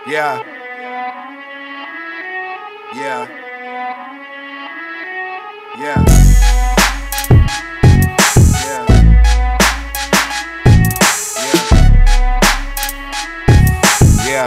Yeah. Yeah. Yeah. Yeah. Yeah. Yeah.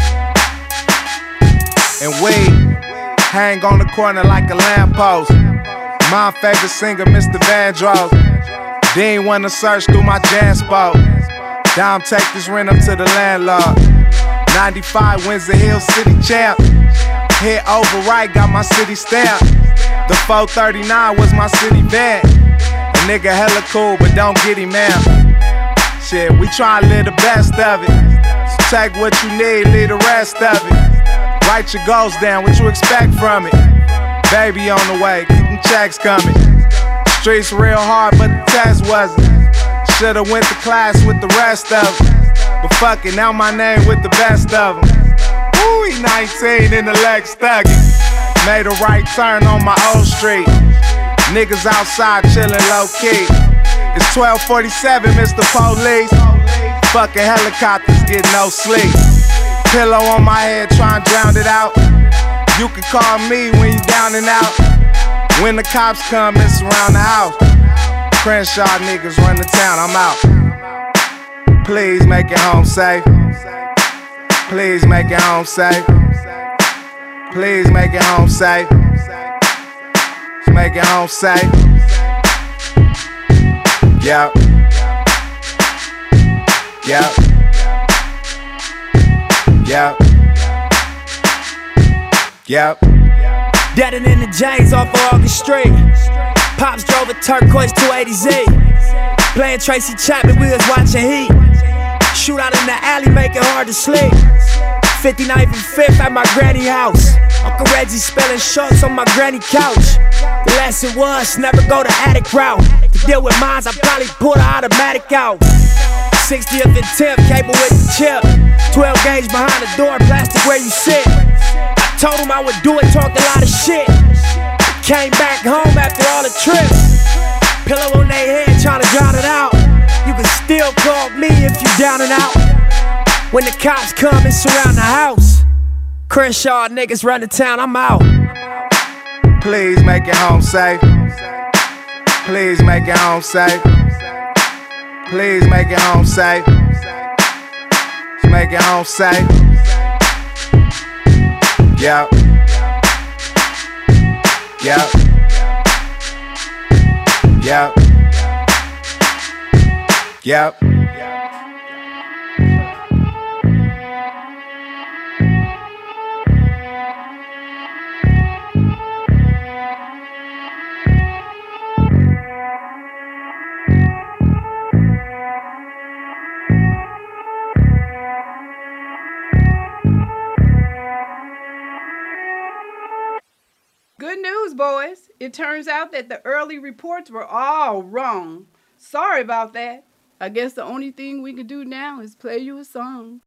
And we hang on the corner like a lamppost. My favorite singer, Mr. Vandross. They ain't wanna search through my Janspo. Down, take this rent up to the landlord. 95 wins the Hill City champ. Hit over right, got my city stamp. The 439 was my city van. A nigga hella cool, but don't get him out. Shit, we tryna live the best of it. So take what you need, leave the rest of it. Write your goals down, what you expect from it. Baby on the way, keep them checks coming. Streets real hard, but the test wasn't. Should've went to class with the rest of them. But fuck it, now my name with the best of them. Ooh, he 19 in the Lex Stucky. Made a right turn on my old street. Niggas outside chillin' low key. It's 12:47, Mr. Police. Fucking helicopters get no sleep. Pillow on my head, trying to drown it out. You can call me when you down and out. When the cops come and surround the house. Crenshaw niggas run the town, I'm out. Please make it home safe. Please make it home safe. Please make it home safe. Make it home safe. Yep. Yep. Yep. Yep. Deadin' in the James off of August Street. Pops drove a turquoise 280Z. Playing Tracy Chapman, we was watching Heat. Shootout in the alley, make it hard to sleep. 59th and 5th at my granny house. Uncle Reggie spelling shorts on my granny couch. The lesson was never go the attic route. To deal with mines, I probably pull the automatic out. 60th and 10th, cable with the chip. 12 gauge behind the door, plastic where you sit. I told him I would do it, talked a lot of shit. Came back home after all the trips. Pillow on their head, trying to drown it out. You can still call me if you down and out. When the cops come and surround the house. Crenshaw niggas run the town, I'm out. Please make it home safe. Please make it home safe. Please make it home safe. Make it home safe. Yep. Yep. Yep. Yep. Good news, boys. It turns out that the early reports were all wrong. Sorry about that. I guess the only thing we can do now is play you a song.